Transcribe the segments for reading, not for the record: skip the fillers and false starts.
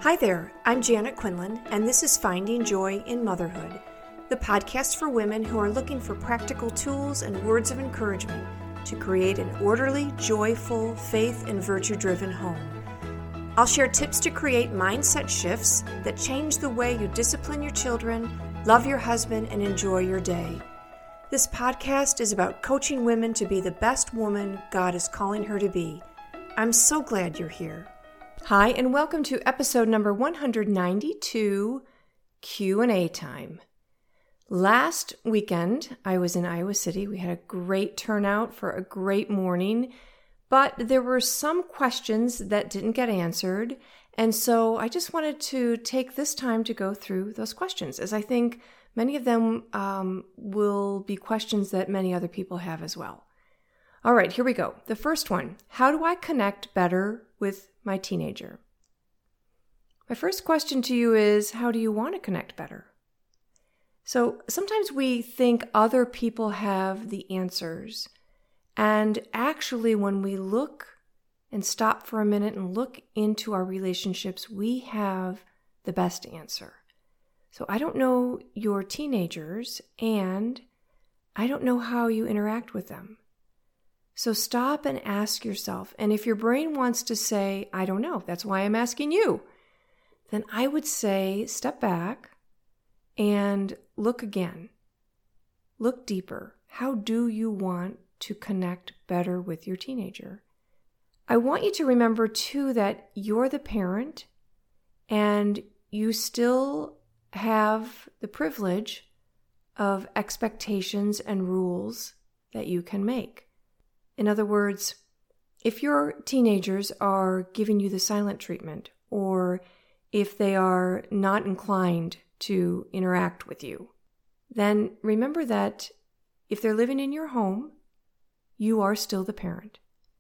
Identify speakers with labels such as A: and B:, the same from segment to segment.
A: Hi there, I'm Janet Quinlan, and this is Finding Joy in Motherhood, the podcast for women who are looking for practical tools and words of encouragement to create an orderly, joyful, faith and virtue-driven home. I'll share tips to create mindset shifts that change the way you discipline your children, love your husband, and enjoy your day. This podcast is about coaching women to be the best woman God is calling her to be. I'm so glad you're here. Hi, and welcome to episode number 192, Q&A time. Last weekend, I was in Iowa City. We had a great turnout for a great morning, but there were some questions that didn't get answered, and so I just wanted to take this time to go through those questions, as I think many of them will be questions that many other people have as well. All right, here we go. The first one, how do I connect better with my teenager? My first question to you is, how do you want to connect better? So sometimes we think other people have the answers. And actually, when we look and stop for a minute and look into our relationships, we have the best answer. So I don't know your teenagers, and I don't know how you interact with them. So stop and ask yourself. And if your brain wants to say, I don't know, that's why I'm asking you, then I would say step back and look again. Look deeper. How do you want to connect better with your teenager? I want you to remember, too, that you're the parent and you still have the privilege of expectations and rules that you can make. In other words, if your teenagers are giving you the silent treatment, or if they are not inclined to interact with you, then remember that if they're living in your home, you are still the parent.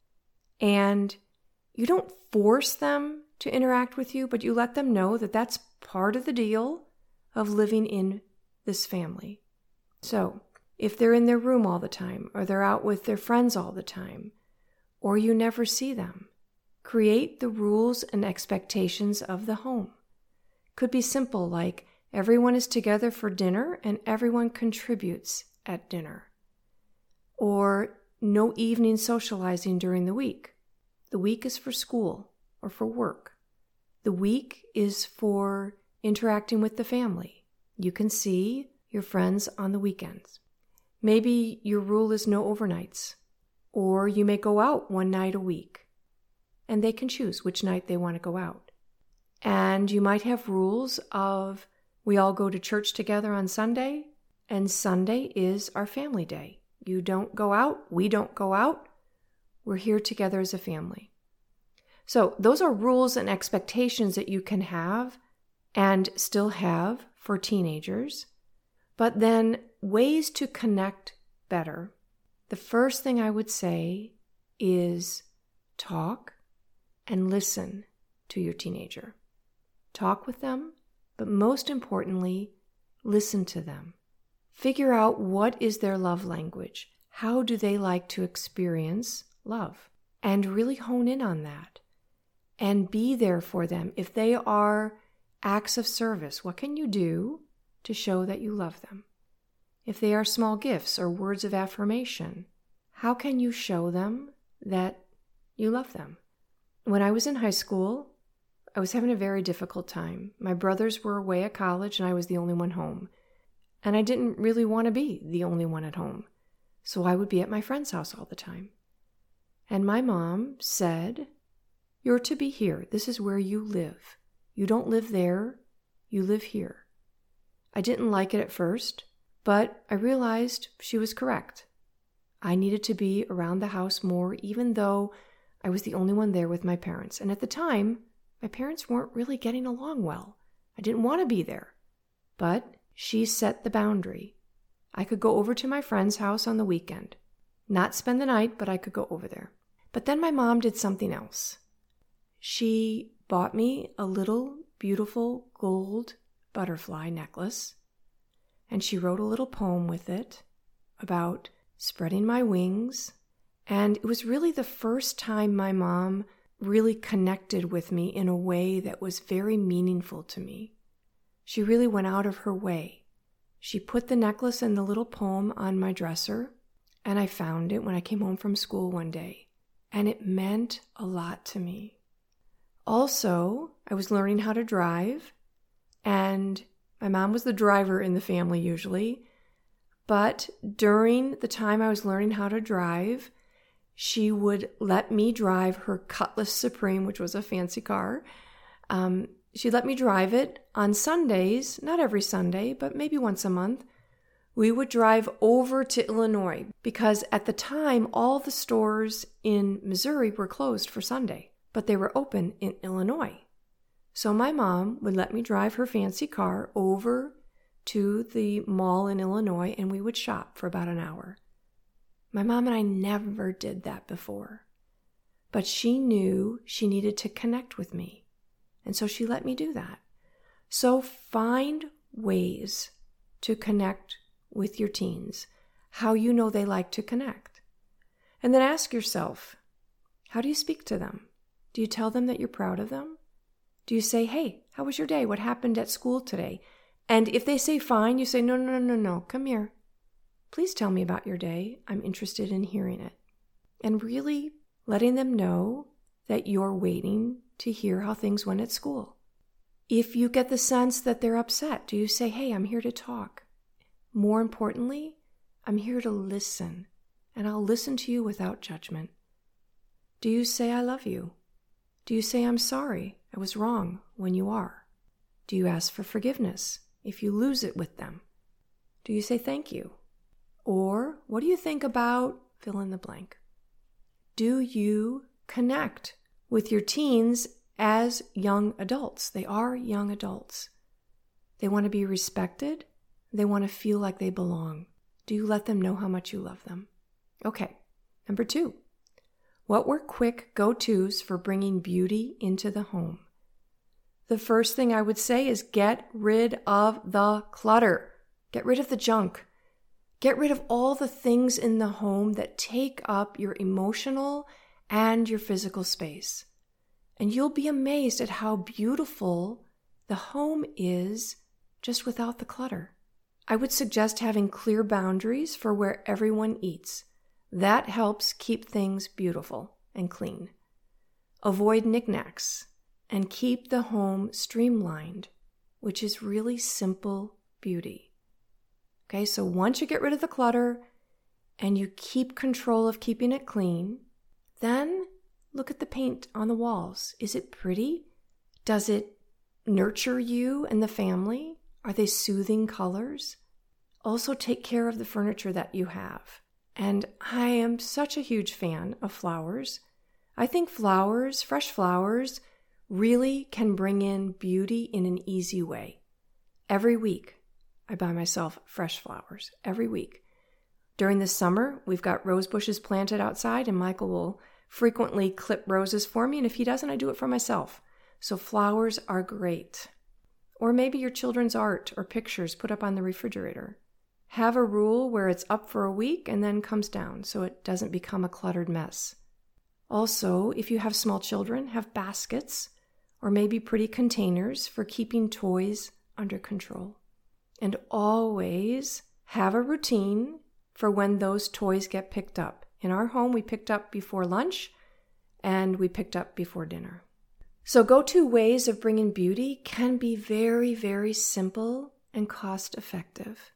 A: And you don't force them to interact with you, but you let them know that that's part of the deal of living in this family. So, if they're in their room all the time, or they're out with their friends all the time, or you never see them, create the rules and expectations of the home. Could be simple, like everyone is together for dinner and everyone contributes at dinner. Or no evening socializing during the week. The week is for school or for work. The week is for interacting with the family. You can see your friends on the weekends. Maybe your rule is no overnights, or you may go out one night a week, and they can choose which night they want to go out. And you might have rules of we all go to church together on Sunday, and Sunday is our family day. You don't go out, we don't go out, we're here together as a family. So those are rules and expectations that you can have and still have for teenagers. But then ways to connect better. The first thing I would say is talk and listen to your teenager. Talk with them, but most importantly, listen to them. Figure out what is their love language. How do they like to experience love? And really hone in on that. And be there for them. If they are acts of service, what can you do to show that you love them? If they are small gifts or words of affirmation, how can you show them that you love them? When I was in high school, I was having a very difficult time. My brothers were away at college and I was the only one home. And I didn't really want to be the only one at home. So I would be at my friend's house all the time. And my mom said, "You're to be here. This is where you live. You don't live there. You live here." I didn't like it at first, but I realized she was correct. I needed to be around the house more, even though I was the only one there with my parents. And at the time, my parents weren't really getting along well. I didn't want to be there. But she set the boundary. I could go over to my friend's house on the weekend. Not spend the night, but I could go over there. But then my mom did something else. She bought me a little beautiful gold butterfly necklace, and she wrote a little poem with it about spreading my wings. And it was really the first time my mom really connected with me in a way that was very meaningful to me. She really went out of her way. She put the necklace and the little poem on my dresser, and I found it when I came home from school one day, and it meant a lot to me. Also, I was learning how to drive, and my mom was the driver in the family usually, but during the time I was learning how to drive, she would let me drive her Cutlass Supreme, which was a fancy car. She'd let me drive it on Sundays, not every Sunday, but maybe once a month. We would drive over to Illinois because at the time, all the stores in Missouri were closed for Sunday, but they were open in Illinois. So my mom would let me drive her fancy car over to the mall in Illinois, and we would shop for about an hour. My mom and I never did that before, but she knew she needed to connect with me, and so she let me do that. So find ways to connect with your teens, how you know they like to connect. And then ask yourself, how do you speak to them? Do you tell them that you're proud of them? Do you say, hey, how was your day? What happened at school today? And if they say fine, you say, no, come here. Please tell me about your day. I'm interested in hearing it. And really letting them know that you're waiting to hear how things went at school. If you get the sense that they're upset, do you say, hey, I'm here to talk? More importantly, I'm here to listen, and I'll listen to you without judgment. Do you say, I love you? Do you say, I'm sorry, I was wrong when you are? Do you ask for forgiveness if you lose it with them? Do you say thank you? Or what do you think about fill in the blank? Do you connect with your teens as young adults? They are young adults. They want to be respected. They want to feel like they belong. Do you let them know how much you love them? Okay, number 2. What were quick go-tos for bringing beauty into the home? The first thing I would say is get rid of the clutter. Get rid of the junk. Get rid of all the things in the home that take up your emotional and your physical space. And you'll be amazed at how beautiful the home is just without the clutter. I would suggest having clear boundaries for where everyone eats. That helps keep things beautiful and clean. Avoid knickknacks and keep the home streamlined, which is really simple beauty. Okay, so once you get rid of the clutter and you keep control of keeping it clean, then look at the paint on the walls. Is it pretty? Does it nurture you and the family? Are they soothing colors? Also take care of the furniture that you have. And I am such a huge fan of flowers. I think flowers, fresh flowers, really can bring in beauty in an easy way. Every week, I buy myself fresh flowers. Every week. During the summer, we've got rose bushes planted outside, and Michael will frequently clip roses for me, and if he doesn't, I do it for myself. So flowers are great. Or maybe your children's art or pictures put up on the refrigerator. Have a rule where it's up for a week and then comes down so it doesn't become a cluttered mess. Also, if you have small children, have baskets or maybe pretty containers for keeping toys under control. And always have a routine for when those toys get picked up. In our home, we picked up before lunch and we picked up before dinner. So go-to ways of bringing beauty can be very, very simple and cost-effective.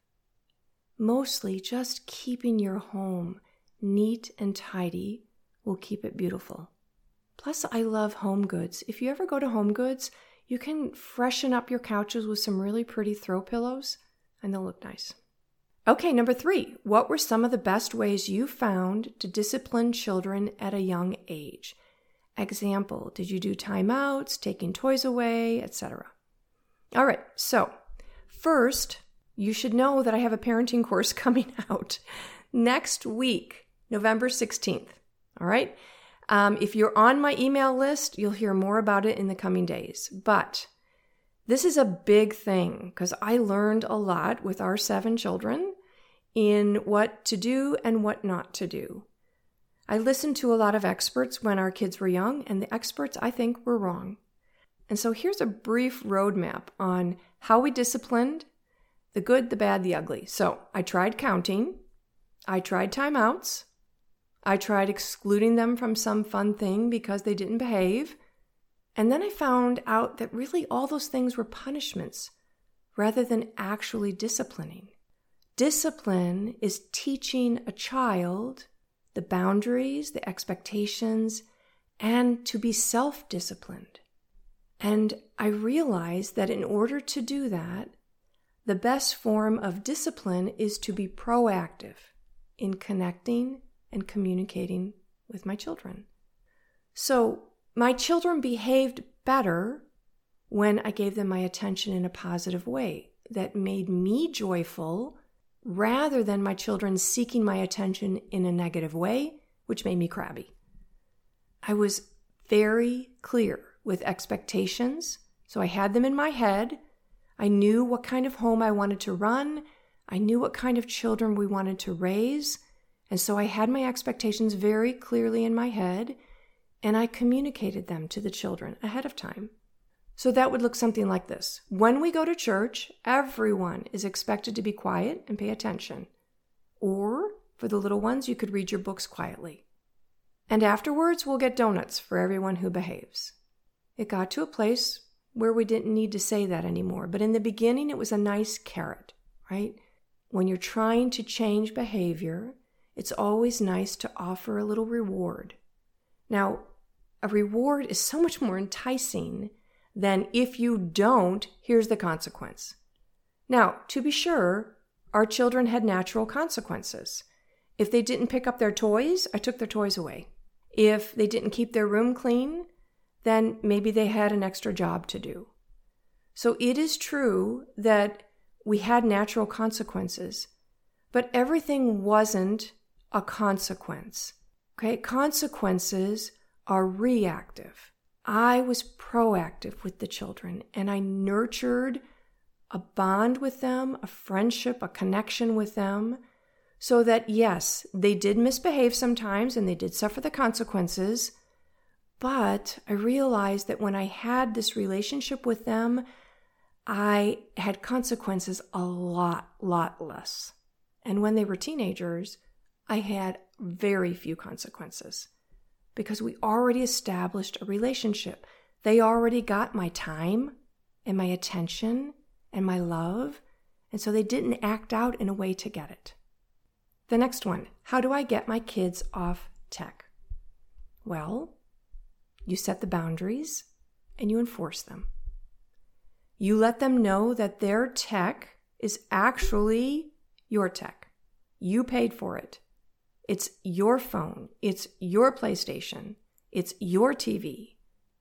A: Mostly just keeping your home neat and tidy will keep it beautiful. Plus, I love Home Goods. If you ever go to Home Goods, you can freshen up your couches with some really pretty throw pillows, and they'll look nice. Okay, number 3. What were some of the best ways you found to discipline children at a young age? Example, did you do timeouts, taking toys away, etc.? All right, so first, you should know that I have a parenting course coming out next week, November 16th. All right? If you're on my email list, you'll hear more about it in the coming days. But this is a big thing because I learned a lot with our 7 children in what to do and what not to do. I listened to a lot of experts when our kids were young, and the experts, I think, were wrong. And so here's a brief roadmap on how we disciplined: the good, the bad, the ugly. So I tried counting. I tried timeouts. I tried excluding them from some fun thing because they didn't behave. And then I found out that really all those things were punishments rather than actually disciplining. Discipline is teaching a child the boundaries, the expectations, and to be self-disciplined. And I realized that in order to do that, the best form of discipline is to be proactive in connecting and communicating with my children. So my children behaved better when I gave them my attention in a positive way that made me joyful, rather than my children seeking my attention in a negative way, which made me crabby. I was very clear with expectations, so I had them in my head. I knew what kind of home I wanted to run. I knew what kind of children we wanted to raise. And so I had my expectations very clearly in my head, and I communicated them to the children ahead of time. So that would look something like this. When we go to church, everyone is expected to be quiet and pay attention. Or, for the little ones, you could read your books quietly. And afterwards, we'll get donuts for everyone who behaves. It got to a place where we didn't need to say that anymore. But in the beginning, it was a nice carrot, right? When you're trying to change behavior, it's always nice to offer a little reward. Now, a reward is so much more enticing than if you don't, here's the consequence. Now, to be sure, our children had natural consequences. If they didn't pick up their toys, I took their toys away. If they didn't keep their room clean, then maybe they had an extra job to do. So it is true that we had natural consequences, but everything wasn't a consequence. Okay? Consequences are reactive. I was proactive with the children, and I nurtured a bond with them, a friendship, a connection with them, so that, yes, they did misbehave sometimes and they did suffer the consequences, but I realized that when I had this relationship with them, I had consequences a lot less. And when they were teenagers, I had very few consequences, because we already established a relationship. They already got my time and my attention and my love, and so they didn't act out in a way to get it. The next one, how do I get my kids off tech? Well, you set the boundaries and you enforce them. You let them know that their tech is actually your tech. You paid for it. It's your phone. It's your PlayStation. It's your TV.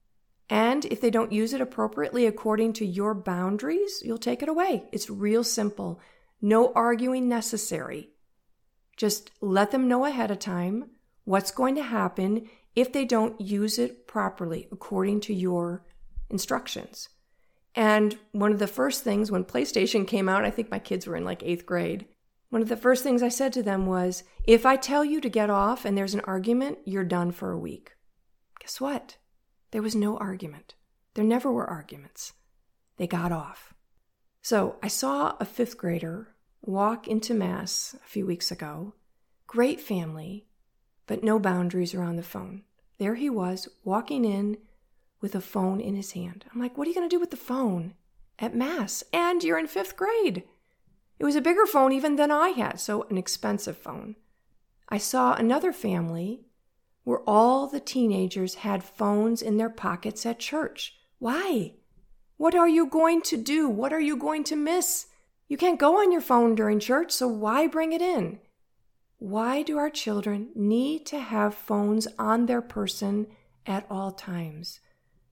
A: And if they don't use it appropriately according to your boundaries, you'll take it away. It's real simple. No arguing necessary. Just let them know ahead of time what's going to happen if they don't use it properly according to your instructions. And one of the first things when PlayStation came out, I think my kids were in like 8th grade, one of the first things I said to them was, if I tell you to get off and there's an argument, you're done for a week. Guess what? There was no argument. There never were arguments. They got off. So I saw a 5th grader walk into Mass a few weeks ago. Great family, but no boundaries around the phone. There he was, walking in with a phone in his hand. I'm like, what are you going to do with the phone at Mass? And you're in 5th grade. It was a bigger phone even than I had, so an expensive phone. I saw another family where all the teenagers had phones in their pockets at church. Why? What are you going to do? What are you going to miss? You can't go on your phone during church, so why bring it in? Why do our children need to have phones on their person at all times?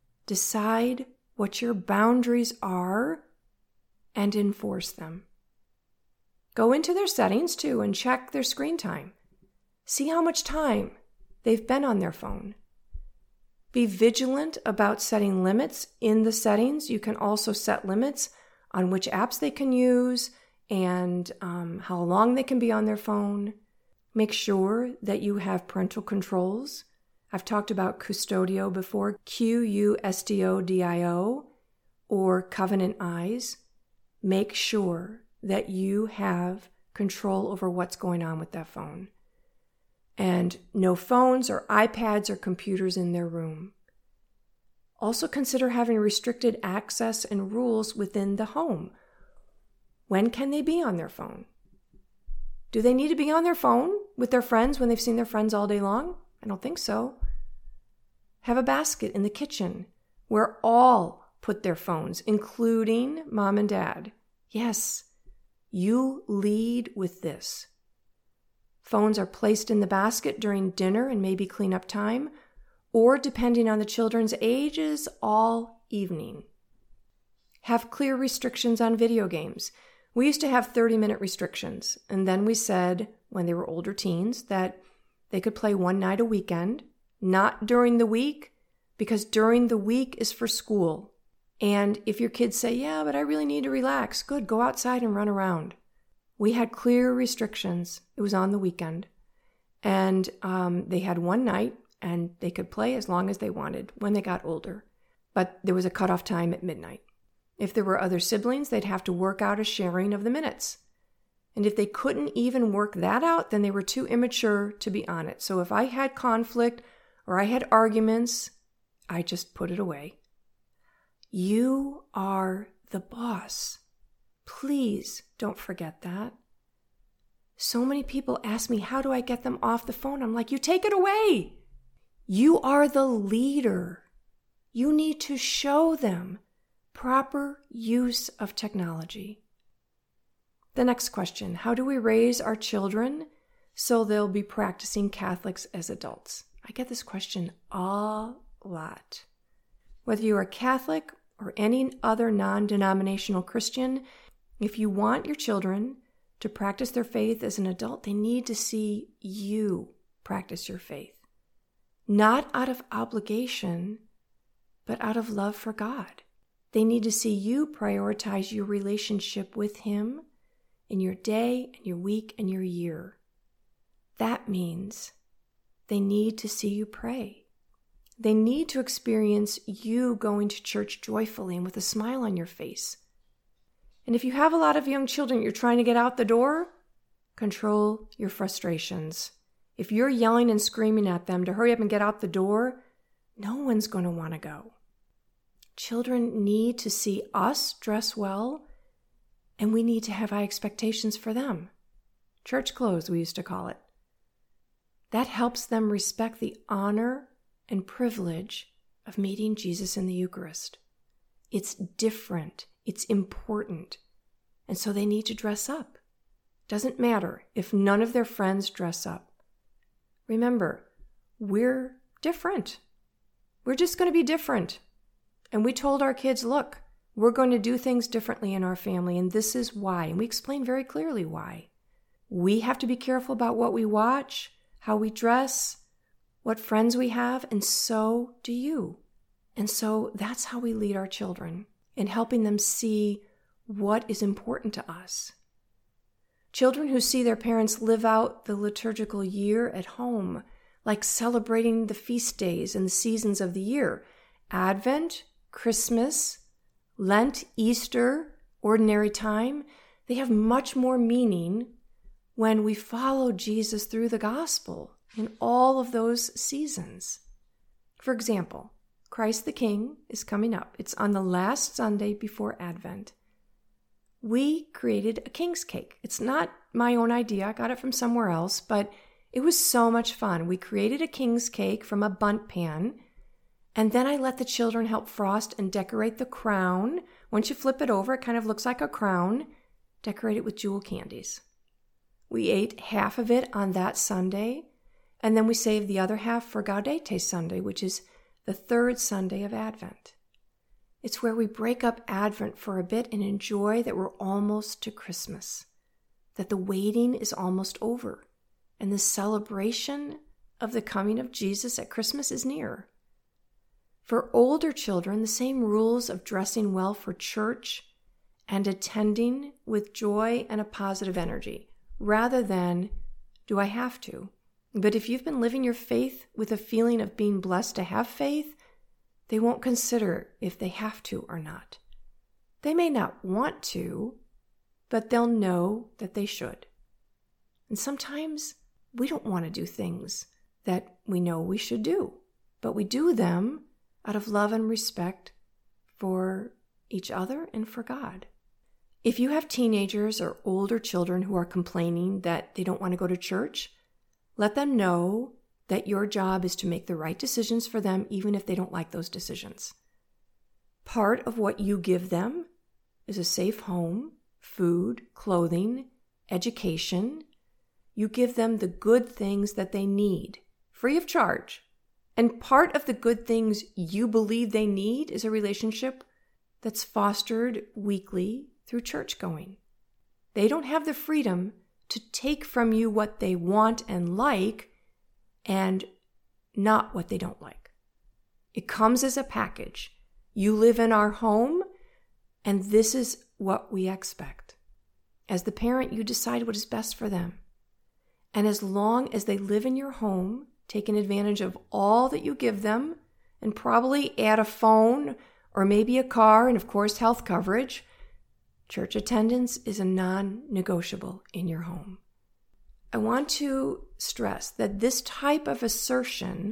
A: Decide what your boundaries are and enforce them. Go into their settings too and check their screen time. See how much time they've been on their phone. Be vigilant about setting limits in the settings. You can also set limits on which apps they can use and how long they can be on their phone. Make sure that you have parental controls. I've talked about Qustodio before, Qustodio, or Covenant Eyes. Make sure that you have control over what's going on with that phone. And no phones or iPads or computers in their room. Also consider having restricted access and rules within the home. When can they be on their phone? Do they need to be on their phone with their friends when they've seen their friends all day long? I don't think so. Have a basket in the kitchen where all put their phones, including mom and dad. Yes, you lead with this. Phones are placed in the basket during dinner and maybe cleanup time, or depending on the children's ages, all evening. Have clear restrictions on video games. We used to have 30-minute restrictions, and then we said, when they were older teens, that they could play one night a weekend, not during the week, because during the week is for school. And if your kids say, yeah, but I really need to relax, good, go outside and run around. We had clear restrictions. It was on the weekend. And they had one night, and they could play as long as they wanted when they got older. But there was a cutoff time at midnight. If there were other siblings, they'd have to work out a sharing of the minutes. And if they couldn't even work that out, then they were too immature to be on it. So if I had conflict or I had arguments, I just put it away. You are the boss. Please don't forget that. So many people ask me, how do I get them off the phone? I'm like, you take it away. You are the leader. You need to show them proper use of technology. The next question, how do we raise our children so they'll be practicing Catholics as adults? I get this question a lot. Whether you are Catholic or any other non-denominational Christian, if you want your children to practice their faith as an adult, they need to see you practice your faith. Not out of obligation, but out of love for God. They need to see you prioritize your relationship with Him in your day, and your week, and your year. That means they need to see you pray. They need to experience you going to church joyfully and with a smile on your face. And if you have a lot of young children you're trying to get out the door, control your frustrations. If you're yelling and screaming at them to hurry up and get out the door, no one's going to want to go. Children need to see us dress well, and we need to have high expectations for them. Church clothes, we used to call it. That helps them respect the honor and privilege of meeting Jesus in the Eucharist. It's different. It's important. And so they need to dress up. Doesn't matter if none of their friends dress up. Remember, we're different. We're just going to be different. And we told our kids, look, we're going to do things differently in our family, and this is why. And we explained very clearly why. We have to be careful about what we watch, how we dress, what friends we have, and so do you. And so that's how we lead our children in helping them see what is important to us. Children who see their parents live out the liturgical year at home, like celebrating the feast days and the seasons of the year, Advent, Christmas, Lent, Easter, ordinary time, they have much more meaning when we follow Jesus through the gospel in all of those seasons. For example, Christ the King is coming up. It's on the last Sunday before Advent. We created a king's cake. It's not my own idea. I got it from somewhere else, but it was so much fun. We created a king's cake from a bundt pan, and then I let the children help frost and decorate the crown. Once you flip it over, it kind of looks like a crown. Decorate it with jewel candies. We ate half of it on that Sunday, and then we saved the other half for Gaudete Sunday, which is the third Sunday of Advent. It's where we break up Advent for a bit and enjoy that we're almost to Christmas, that the waiting is almost over, and the celebration of the coming of Jesus at Christmas is near. For older children, the same rules of dressing well for church and attending with joy and a positive energy, rather than do I have to? But if you've been living your faith with a feeling of being blessed to have faith, they won't consider if they have to or not. They may not want to, but they'll know that they should. And sometimes we don't want to do things that we know we should do, but we do them out of love and respect for each other and for God. If you have teenagers or older children who are complaining that they don't want to go to church, let them know that your job is to make the right decisions for them, even if they don't like those decisions. Part of what you give them is a safe home, food, clothing, education. You give them the good things that they need, free of charge. And part of the good things you believe they need is a relationship that's fostered weekly through church going. They don't have the freedom to take from you what they want and like and not what they don't like. It comes as a package. You live in our home, and this is what we expect. As the parent, you decide what is best for them. And as long as they live in your home, taking advantage of all that you give them, and probably add a phone or maybe a car and, of course, health coverage, church attendance is a non-negotiable in your home. I want to stress that this type of assertion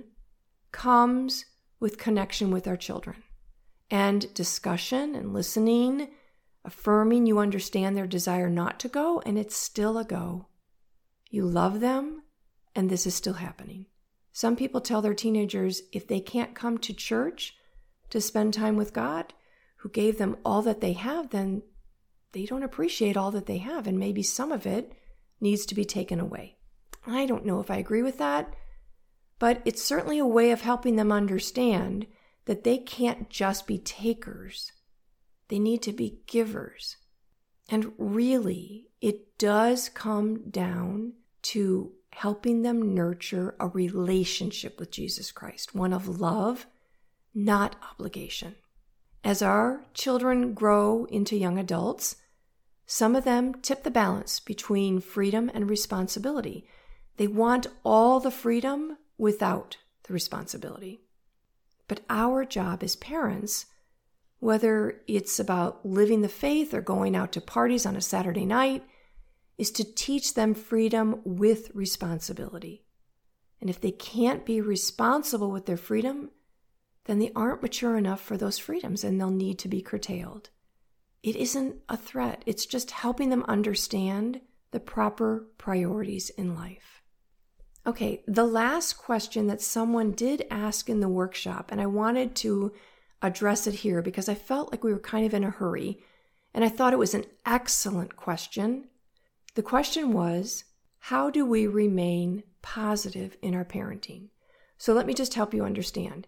A: comes with connection with our children and discussion and listening, affirming you understand their desire not to go, and it's still a go. You love them, and this is still happening. Some people tell their teenagers if they can't come to church to spend time with God, who gave them all that they have, then they don't appreciate all that they have, and maybe some of it needs to be taken away. I don't know if I agree with that, but it's certainly a way of helping them understand that they can't just be takers. They need to be givers. And really, it does come down to helping them nurture a relationship with Jesus Christ, one of love, not obligation. As our children grow into young adults, some of them tip the balance between freedom and responsibility. They want all the freedom without the responsibility. But our job as parents, whether it's about living the faith or going out to parties on a Saturday night, is to teach them freedom with responsibility. And if they can't be responsible with their freedom, then they aren't mature enough for those freedoms and they'll need to be curtailed. It isn't a threat. It's just helping them understand the proper priorities in life. Okay, the last question that someone did ask in the workshop, and I wanted to address it here because I felt like we were kind of in a hurry, and I thought it was an excellent question. The question was, how do we remain positive in our parenting? So let me just help you understand.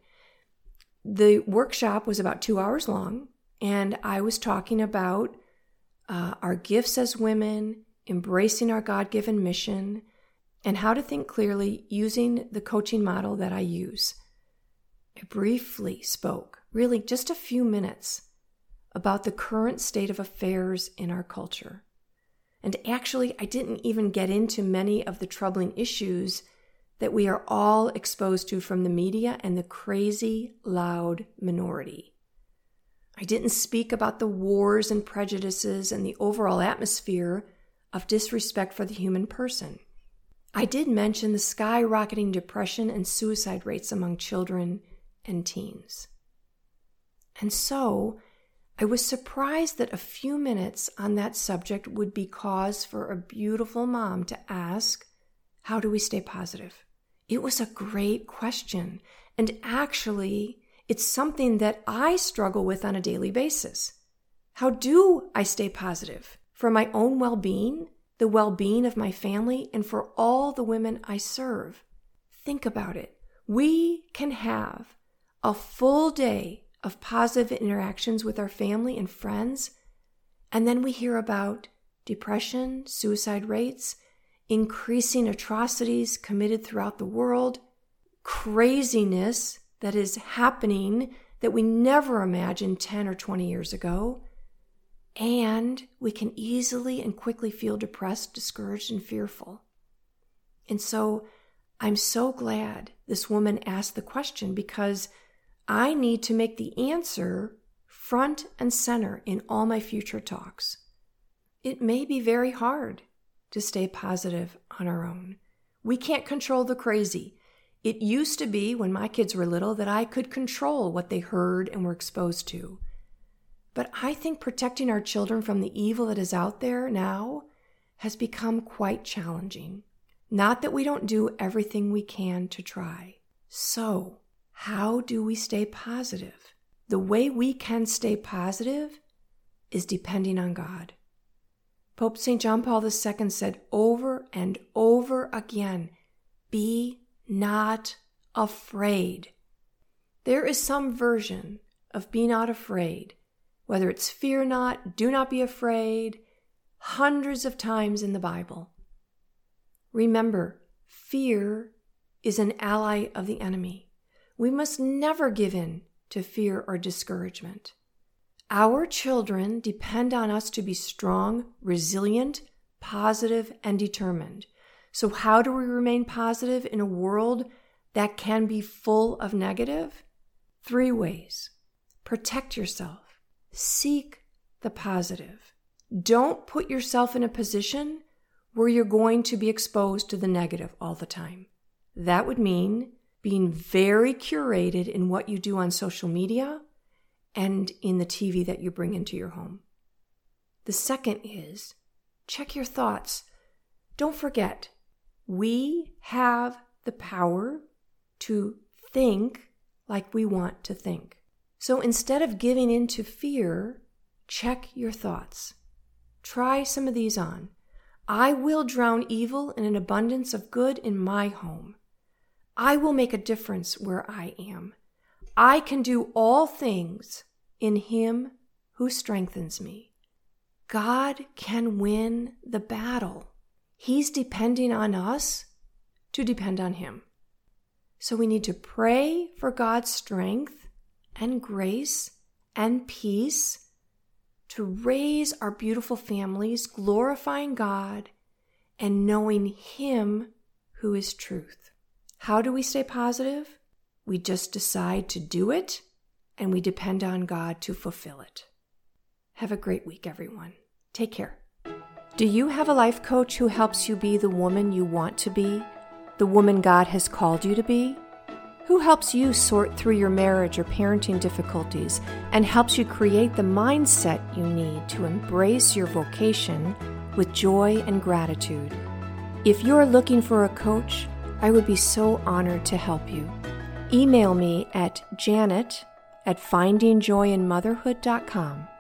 A: The workshop was about 2 hours long, and I was talking about our gifts as women, embracing our God-given mission, and how to think clearly using the coaching model that I use. I briefly spoke, really just a few minutes, about the current state of affairs in our culture. And actually, I didn't even get into many of the troubling issues that we are all exposed to from the media and the crazy, loud minority. I didn't speak about the wars and prejudices and the overall atmosphere of disrespect for the human person. I did mention the skyrocketing depression and suicide rates among children and teens. And so, I was surprised that a few minutes on that subject would be cause for a beautiful mom to ask, how do we stay positive? It was a great question, and actually, it's something that I struggle with on a daily basis. How do I stay positive for my own well-being, the well-being of my family, and for all the women I serve? Think about it. We can have a full day of positive interactions with our family and friends, and then we hear about depression, suicide rates, increasing atrocities committed throughout the world, craziness that is happening that we never imagined 10 or 20 years ago, and we can easily and quickly feel depressed, discouraged, and fearful. And so I'm so glad this woman asked the question, because I need to make the answer front and center in all my future talks. It may be very hard to stay positive on our own. We can't control the crazy. It used to be, when my kids were little, that I could control what they heard and were exposed to. But I think protecting our children from the evil that is out there now has become quite challenging. Not that we don't do everything we can to try. So, how do we stay positive? The way we can stay positive is depending on God. Pope St. John Paul II said over and over again, be not afraid. There is some version of be not afraid, whether it's fear not, do not be afraid, hundreds of times in the Bible. Remember, fear is an ally of the enemy. We must never give in to fear or discouragement. Our children depend on us to be strong, resilient, positive, and determined. So how do we remain positive in a world that can be full of negative? 3 ways. Protect yourself. Seek the positive. Don't put yourself in a position where you're going to be exposed to the negative all the time. That would mean being very curated in what you do on social media and in the TV that you bring into your home. The second is check your thoughts. Don't forget, we have the power to think like we want to think. So instead of giving in to fear, check your thoughts. Try some of these on. I will drown evil in an abundance of good in my home. I will make a difference where I am. I can do all things in Him who strengthens me. God can win the battle. He's depending on us to depend on Him. So we need to pray for God's strength and grace and peace to raise our beautiful families, glorifying God and knowing Him who is truth. How do we stay positive? We just decide to do it, and we depend on God to fulfill it. Have a great week, everyone. Take care. Do you have a life coach who helps you be the woman you want to be, the woman God has called you to be? Who helps you sort through your marriage or parenting difficulties and helps you create the mindset you need to embrace your vocation with joy and gratitude? If you're looking for a coach, I would be so honored to help you. Email me at janet@findingjoyinmotherhood.com.